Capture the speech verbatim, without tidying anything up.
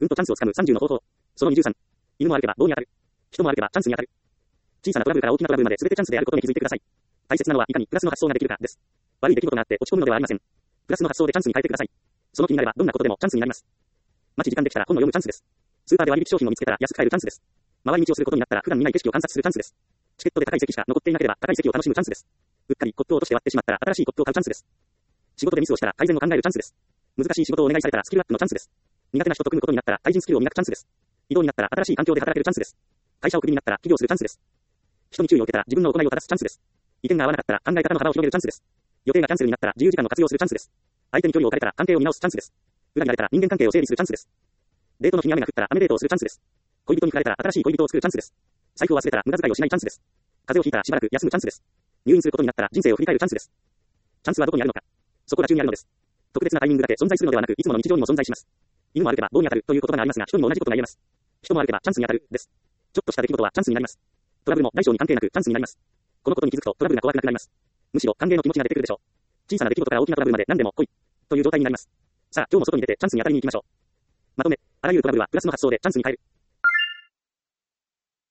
うんとチャンスをつかむさんじゅうの方法。そのにじゅうさん。犬も歩けば棒に当たる。人も歩けばチャンスに当たる。小さなトラブルから大きなトラブルまで全てチャンスであることに気づいてください。大切なのはいかにプラスの発想ができるかです。悪い出来事があって落ち込むのではありません。プラスの発想でチャンスに変えてください。その気になればどんなことでもチャンスになります。待ち時間できたら本を読むチャンスです。スーパーで割引商品を見つけたら安く買えるチャンスです。回り道をすることになったら普段見ない景色を観察するチャンスです。チケットで高い席しか残っていなければ高い席を楽しむチャンスです。うっかりコップを落として割ってしまったら新しいコップを買うチャンスです。仕事でミスをしたら改善を考えるチャンスです。難しい仕事をお願いされたらスキルアップのチャンスです。苦手な人と組むことになったら対人スキルを磨くチャンスです。異動になったら新しい環境で働けるチャンスです。会社をクビになったら起業するチャンスです。人に注意を受けたら自分の行いを正すチャンスです。意見が合わなかったら考え方の幅を広げるチャンスです。予定がキャンセルになったら自由時間を活用するチャンスです。相手に距離を置かれたら関係を見直すチャンスです。裏にられたら人間関係を整理するチャンスです。デートの日に雨が降ったら雨デートをするチャンスです。恋人に振られたら新しい恋人を作るチャンスです。財布を忘れたら無駄遣いをしないチャンスです。風邪をひいたらしばらく休むチャンスです。入院することになったら人生を振り返るチャンスです。チャンスはどこにあるのか。そこら中にあるのです。特別なタイミングだけ存在するのではなく、いつもの日常にも存在します。犬も歩けば棒に当たるという言葉がありますが、人にも同じことが言えます。人も歩けばチャンスに当たるです。ちょっとした出来事はチャンスになります。トラブルも大小に関係なくチャンスになります。このことに気づくとトラブルが怖くなくなります。むしろ歓迎の気持ちが出てくるでしょう。小さな出来事から大きなトラブルまで何でも来いという状態になります。さあ、今日も外に出てチャンスに当たりに行きましょう。まとめ、あらゆるトラブルはプラスの発想でチャンスに変える。